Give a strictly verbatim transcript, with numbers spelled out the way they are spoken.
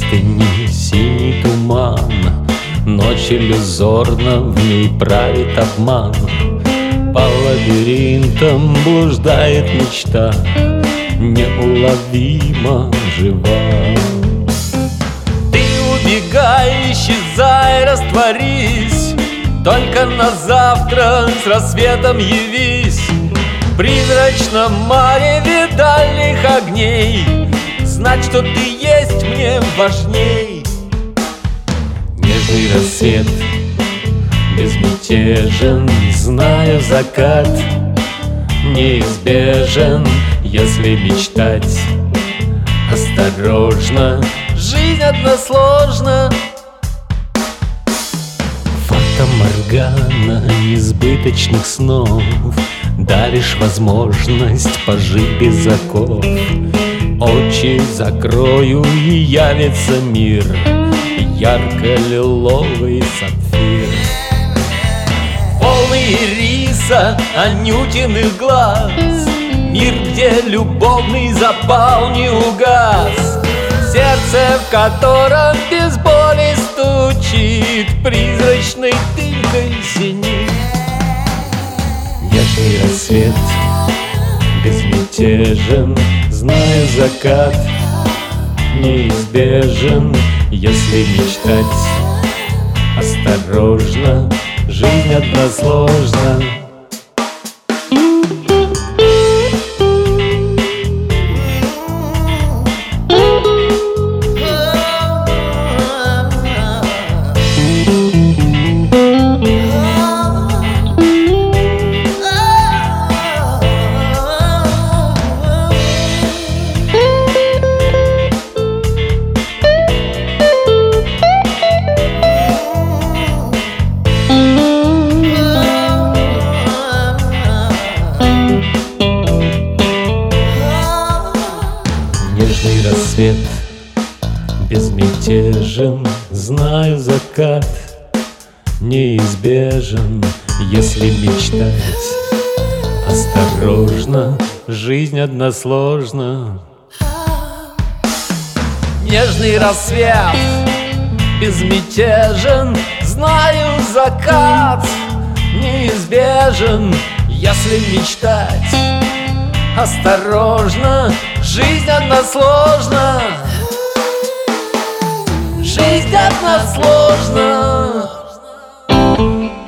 пустыни синий туман, ночь иллюзорна, в ней правит обман. По лабиринтам блуждает мечта, неуловимо жива. Ты убегай, исчезай, растворись, только на завтра с рассветом явись. В призрачном мареве дальних огней знать, что ты есть, мне важней. Нежный рассвет безмятежен, знаю, закат неизбежен, если мечтать осторожно. Жизнь односложна. Фата-моргана несбыточных снов, даришь возможность пожить без оков. Очи закрою, и явится мир, ярко-лиловый сапфир. Волны ириса анютиных глаз, мир, где любовный запал не угас. Сердце, в котором без боли стучит, призрачной дымкой синит. Нежный рассвет безмятежен, знаю, закат неизбежен, если мечтать осторожно. Жизнь односложна. Нежный рассвет безмятежен, знаю, закат неизбежен, если мечтать осторожно. Жизнь односложна. Нежный рассвет безмятежен, знаю, закат неизбежен, если мечтать осторожно. Жизнь односложна. Жизнь односложна.